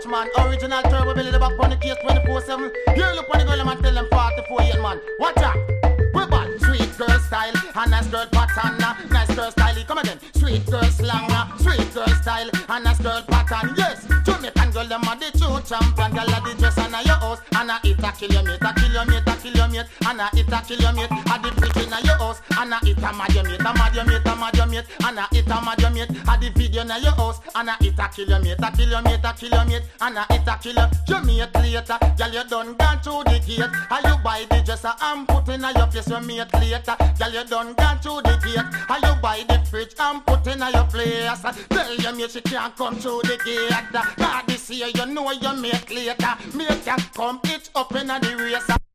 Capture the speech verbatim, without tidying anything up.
watch man, original turbo belly the back on the case twenty-four seven. You look on the girl and tell them forty-four year man. Watch out. We bad, sweet girl style, a nice girl pattern, nice girl style. Come again, sweet girl slang, sweet girl style, a nice girl pattern. Yes, Jamaican girl them are the true champion. Girl are the dress and a your house, and a it a kill your mate, a kill your mate, a kill your mate, and a it a kill your mate. A the freak in a your house, and a it a mad your mate, a mad your mate, a mad your mate, and a it a mad your mate. A the video in your house, and a it a kill your mate, a kill your mate, a kill your mate, and a it a kill your mate later. Girl you done gone through the gate, and you buy the dresser and put in a your face your mate later. Girl you done gone through the gate, and you buy the fridge and put in a your place. Tell your mate she can't come through the gate. God this year you know your mate later. Mate can come itch up in a the race.